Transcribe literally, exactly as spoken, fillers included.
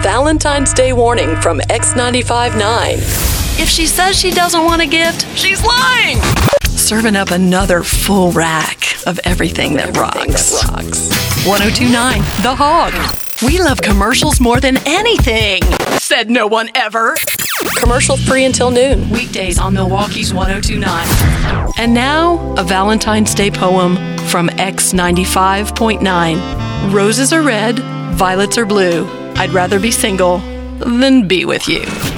Valentine's Day warning from X ninety-five point nine. If she says she doesn't want a gift, she's lying! Serving up another full rack of everything that Everything rocks. that rocks. one oh two point nine, The Hog. We love commercials more than anything, said no one ever. Commercial free until noon. Weekdays on Milwaukee's one oh two point nine. And now, a Valentine's Day poem from X ninety-five point nine. Roses are red, violets are blue. I'd rather be single than be with you.